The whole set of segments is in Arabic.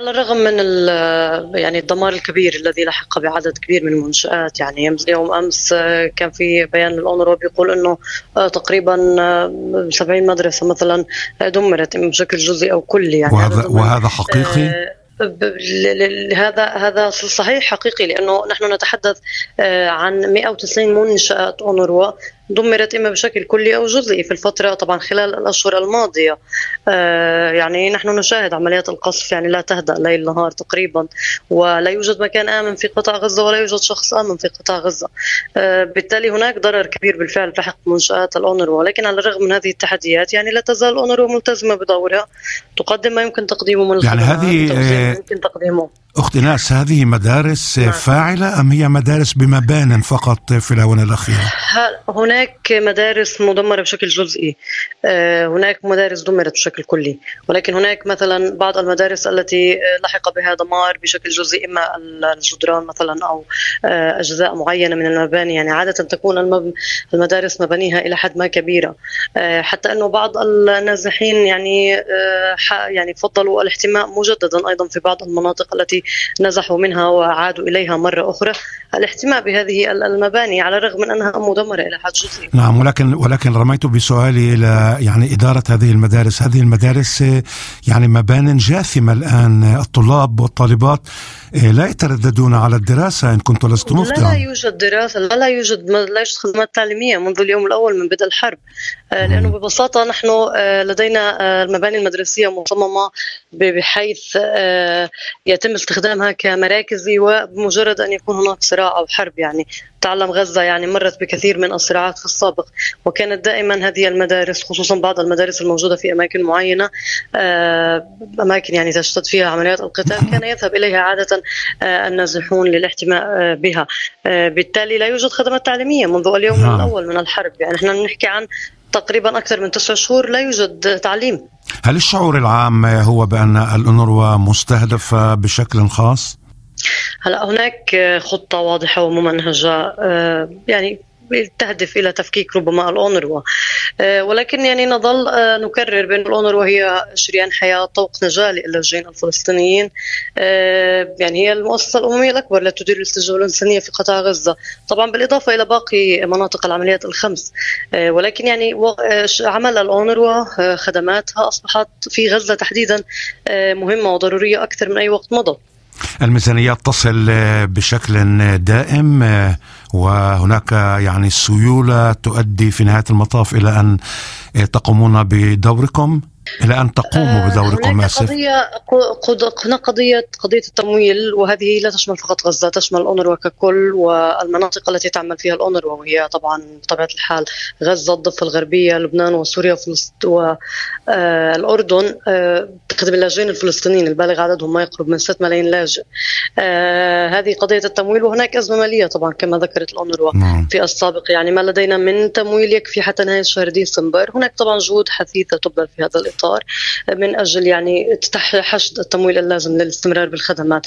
على الرغم من يعني الدمار الكبير الذي لحق بعدد كبير من المنشآت، يعني يوم أمس كان في بيان الأونروا بيقول أنه تقريبا 70 مدرسة مثلا دمرت بشكل جزئي أو كلي، يعني وهذا حقيقي؟ هذا صحيح حقيقي، لأنه نحن نتحدث عن 190 منشآت أونروا دمرت إما بشكل كلي أو جزئي في الفترة طبعا خلال الأشهر الماضية. يعني نحن نشاهد عمليات القصف يعني لا تهدأ ليل نهار تقريبا، ولا يوجد مكان آمن في قطاع غزة ولا يوجد شخص آمن في قطاع غزة. بالتالي هناك ضرر كبير بالفعل لحق منشآت الأونروا، ولكن على الرغم من هذه التحديات يعني لا تزال الأونروا ملتزمة بدورها، تقدم ما يمكن تقديمه من يعني هذه يمكن تقديمه. أخت إيناس، هذه مدارس فاعلة أم هي مدارس بمبان فقط في الآونة الأخيرة؟ هناك مدارس مدمرة بشكل جزئي، هناك مدارس دمرت بشكل كلي، ولكن هناك مثلا بعض المدارس التي لحق بها دمار بشكل جزئي، إما الجدران مثلا أو أجزاء معينة من المباني. يعني عادة تكون المدارس مبانيها إلى حد ما كبيرة، حتى أنه بعض النازحين يعني فضلوا الاحتماء مجددا أيضا في بعض المناطق التي نزحوا منها وعادوا إليها مرة أخرى، الاحتماء بهذه المباني على الرغم من أنها مدمرة إلى حد جزئي. نعم، ولكن رميت بسؤالي إلى يعني إدارة هذه المدارس يعني مبان جاثمة الآن، الطلاب والطالبات لا يترددون على الدراسة إن كنت لست مخطئا. لا يوجد دراسة، لا يوجد خدمات تعليمية منذ اليوم الأول من بدء الحرب، لأنه ببساطة نحن لدينا المباني المدرسية مصممة بحيث يتم استخدامها كمراكز، وبمجرد أن يكون هناك صراع أو حرب. يعني تعلم غزة يعني مرت بكثير من الصراعات في السابق، وكانت دائما هذه المدارس خصوصا بعض المدارس الموجودة في أماكن معينة، أماكن يعني تشتد فيها عمليات القتال، كان يذهب إليها عادة النازحون للاحتماء بها. بالتالي لا يوجد خدمات تعليمية منذ اليوم الأول من الحرب، يعني نحن نحكي عن تقريبا أكثر من 9 شهور لا يوجد تعليم. هل الشعور العام هو بأن الأونروا مستهدفة بشكل خاص؟ هلا هناك خطة واضحة وممنهجة يعني تهدف إلى تفكيك ربما الأونروا، ولكن يعني نظل نكرر بأن الأونروا هي شريان حياة طوق نجاة للاجئين الفلسطينيين، يعني هي المؤسسة الأممية الأكبر التي تدير الاستجابة الإنسانية في قطاع غزة، طبعا بالإضافة إلى باقي مناطق العمليات الخمس. ولكن يعني عمل الأونروا خدماتها أصبحت في غزة تحديدا مهمة وضرورية أكثر من أي وقت مضى. الميزانيات تصل بشكل دائم، وهناك يعني سيولة تؤدي في نهاية المطاف إلى أن تقومون بدوركم، إلى أن تقوموا بدوركم. قضية التمويل، وهذه لا تشمل فقط غزة، تشمل الأونروا ككل والمناطق التي تعمل فيها الأونروا، وهي طبعا بطبيعة الحال غزة، الضفة الغربية، لبنان وسوريا والأردن، تخدم اللاجئين الفلسطينيين البالغ عددهم ما يقرب من 6 ملايين لاجئ. هذه قضية التمويل، وهناك أزمة مالية طبعا كما ذكرت الأونروا في السابق، يعني ما لدينا من تمويل يكفي حتى نهاية شهر ديسمبر. هناك طبعا جهود حثيثة تبذل في هذا الإطار من أجل يعني حشد التمويل اللازم للاستمرار بالخدمات.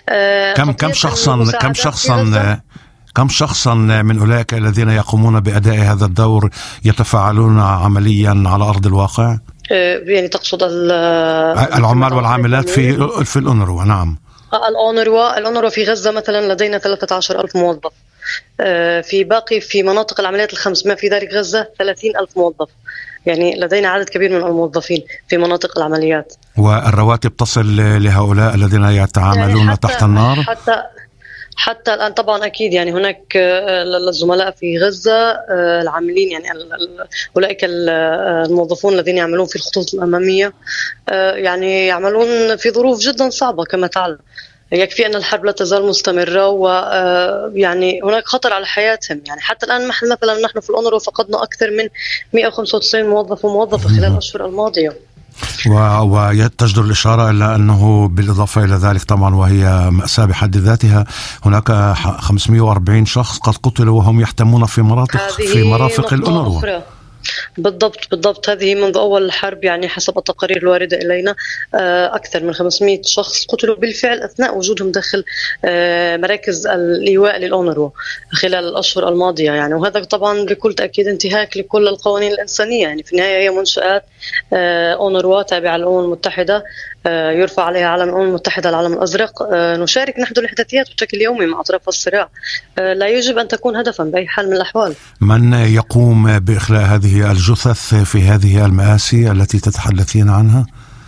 كم شخصا من أولئك الذين يقومون بأداء هذا الدور يتفاعلون عمليا على أرض الواقع؟ يعني تقصد العمال والعاملات في الأونروا؟ نعم، الأونروا في غزة مثلا لدينا 13,000 موظف، في مناطق العمليات الخمس ما في ذلك غزة 30,000 موظف، يعني لدينا عدد كبير من الموظفين في مناطق العمليات. والرواتب تصل لهؤلاء الذين يتعاملون يعني تحت النار؟ حتى الآن طبعا أكيد، يعني هناك الزملاء في غزة العاملين، يعني أولئك الموظفون الذين يعملون في الخطوط الأمامية يعني يعملون في ظروف جدا صعبة كما تعلم. يكفي أن الحرب لا تزال مستمرة، ويعني هناك خطر على حياتهم. يعني حتى الآن مثلا نحن في الأونروا فقدنا أكثر من 195 موظف وموظفة خلال الأشهر الماضية. وتجدر الإشارة إلى أنه بالإضافة إلى ذلك طبعا، وهي مأساة بحد ذاتها، هناك 540 شخص قد قتلوا وهم يحتمون في مرافق الأونروا. بالضبط هذه منذ أول الحرب، يعني حسب التقارير الواردة إلينا أكثر من 500 شخص قتلوا بالفعل أثناء وجودهم داخل مراكز الإيواء للأونروا خلال الأشهر الماضية يعني. وهذا طبعا بكل تأكيد انتهاك لكل القوانين الإنسانية، يعني في النهاية هي منشآت أونروا تابعة للأمم المتحدة، يرفع عليها علم الأمم المتحدة العلم الأزرق. نشارك نحن الإحداثيات بشكل يومي مع أطراف الصراع، لا يجب أن تكون هدفا بأي حال من الأحوال. من يقوم بإخلاء هذه الجثث في هذه المآسي التي تتحدثين عنها؟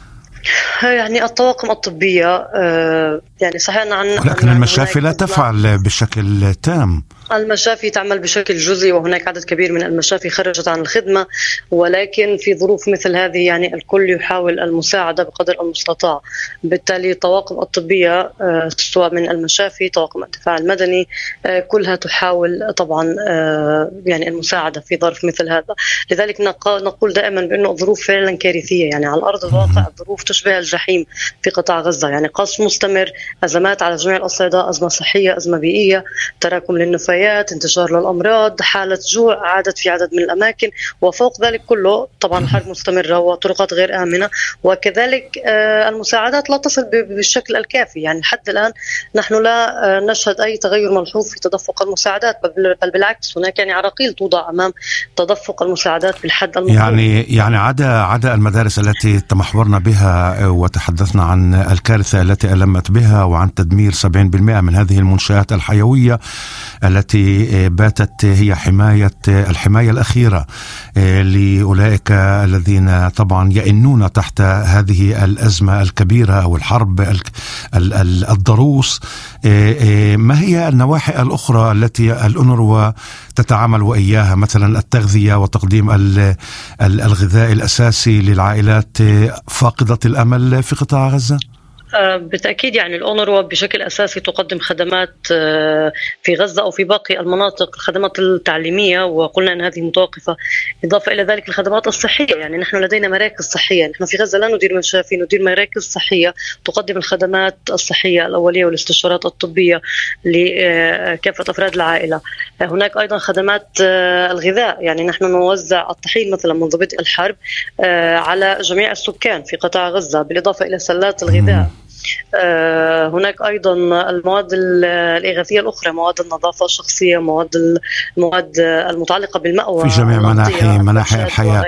يعني الطواقم الطبية، يعني صحيح لكن المشافي لا تفعل بشكل تام. المشافي تعمل بشكل جزئي، وهناك عدد كبير من المشافي خرجت عن الخدمة، ولكن في ظروف مثل هذه يعني الكل يحاول المساعدة بقدر المستطاع. بالتالي الطواقم الطبية سواء من المشافي، طواقم الدفاع المدني، كلها تحاول طبعا يعني المساعدة في ظرف مثل هذا. لذلك نقول دائما بأنه الظروف فعلا كارثية، يعني على أرض الواقع الظروف تشبه الجحيم في قطاع غزة، يعني قصف مستمر، أزمات على جميع الأصعدة، أزمة صحية، أزمة بيئية، تراكم للنفايات، انتشار للأمراض، حالة جوع عادت في عدد من الأماكن، وفوق ذلك كله طبعا الحرب مستمرة وطرقات غير آمنة، وكذلك المساعدات لا تصل بالشكل الكافي. يعني لحد الآن نحن لا نشهد أي تغير ملحوظ في تدفق المساعدات، بل بالعكس هناك يعني عراقيل توضع أمام تدفق المساعدات بالحد المطلوب. يعني عدا المدارس التي تمحورنا بها وتحدثنا عن الكارثة التي ألمت بها وعن تدمير 70% من هذه المنشآت الحيوية التي باتت هي الحماية الأخيرة لأولئك الذين طبعا يئنون تحت هذه الأزمة الكبيرة أو الحرب الضروس. ما هي النواحي الأخرى التي الأونروا تتعامل وإياها، مثلا التغذية وتقديم الغذاء الأساسي للعائلات فاقدة الأمل في قطاع غزة؟ بالتأكيد يعني الأونروا بشكل أساسي تقدم خدمات في غزة أو في باقي المناطق، الخدمات التعليمية، وقلنا أن هذه متوقفة. إضافة إلى ذلك الخدمات الصحية، يعني نحن لدينا مراكز صحية، نحن في غزة لا ندير مشافي، ندير مراكز صحية تقدم الخدمات الصحية الأولية والاستشارات الطبية لكافة أفراد العائلة. هناك أيضا خدمات الغذاء، يعني نحن نوزع الطحين مثلا منذ بدء الحرب على جميع السكان في قطاع غزة، بالإضافة إلى سلات الغذاء. هناك أيضا المواد الإغاثية الأخرى، مواد النظافة الشخصية، المواد المتعلقة بالمأوى في جميع مناحي الحياة.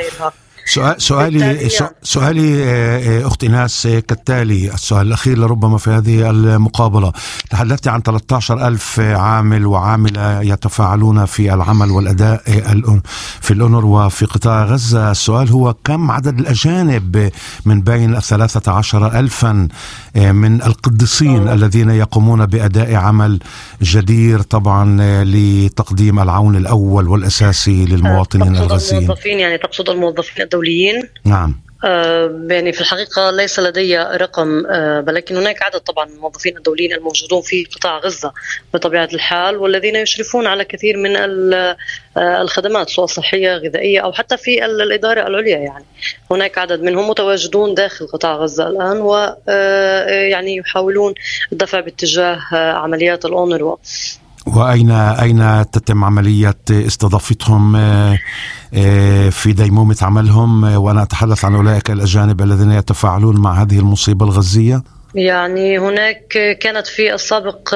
سؤالي أخت إيناس كالتالي، السؤال الأخير لربما في هذه المقابلة. تحدثت عن 13,000 عامل وعاملة يتفاعلون في العمل والأداء في الأونروا وفي قطاع غزة. السؤال هو كم عدد الأجانب من بين 13,000 من القديسين الذين يقومون بأداء عمل جدير طبعا لتقديم العون الأول والأساسي للمواطنين الغزيين؟ الموظفين، يعني تقصد الموظفين الدوليين؟ نعم. يعني في الحقيقة ليس لدي رقم، ولكن هناك عدد طبعا من الموظفين الدوليين الموجودون في قطاع غزة بطبيعة الحال، والذين يشرفون على كثير من الخدمات سواء صحية غذائية أو حتى في الإدارة العليا. يعني هناك عدد منهم متواجدون داخل قطاع غزة الآن، ويعني يحاولون الدفع باتجاه عمليات الأونروا. وأين تتم عملية استضافتهم في ديمومة عملهم، وأنا أتحدث عن أولئك الأجانب الذين يتفاعلون مع هذه المصيبة الغزية؟ يعني هناك كانت في السابق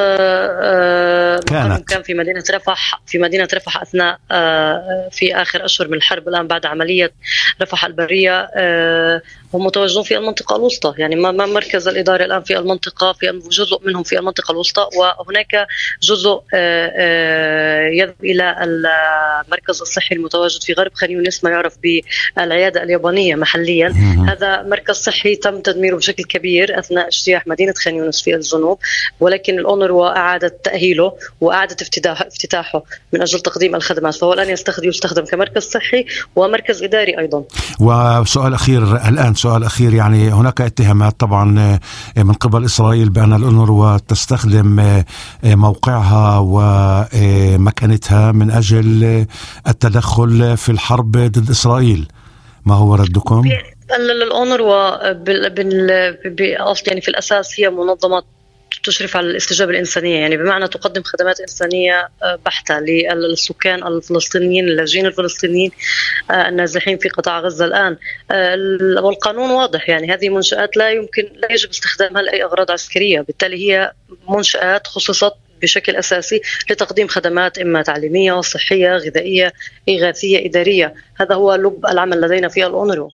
كان في مدينة رفح أثناء في آخر أشهر من الحرب. الآن بعد عملية رفح البرية هم متواجدون في المنطقة الوسطى، يعني ما مركز الإدارة الآن في المنطقة، في جزء منهم في المنطقة الوسطى، وهناك جزء يذهب إلى المركز الصحي المتواجد في غرب خان يونس، ما يعرف بالعيادة اليابانية محليا. هذا مركز صحي تم تدميره بشكل كبير أثناء اجتياح مدينة خان يونس في الجنوب، ولكن الأونروا أعادت تأهيله وأعادت افتتاحه من أجل تقديم الخدمات، فهو الآن يستخدم كمركز صحي ومركز إداري أيضا. وسؤال أخير، يعني هناك اتهامات طبعا من قبل إسرائيل بأن الأونروا تستخدم موقعها ومكانتها من أجل التدخل في الحرب ضد إسرائيل. ما هو ردكم؟ الأونروا يعني في الأساس هي منظمة تشرف على الاستجابة الإنسانية، يعني بمعنى تقدم خدمات إنسانية بحتة للسكان الفلسطينيين اللاجئين الفلسطينيين النازحين في قطاع غزة الآن. والقانون واضح، يعني هذه منشآت لا يجب استخدامها لأي أغراض عسكرية، بالتالي هي منشآت خصصت بشكل أساسي لتقديم خدمات إما تعليمية، صحية، غذائية، إغاثية، إدارية. هذا هو لب العمل لدينا في الأونروا.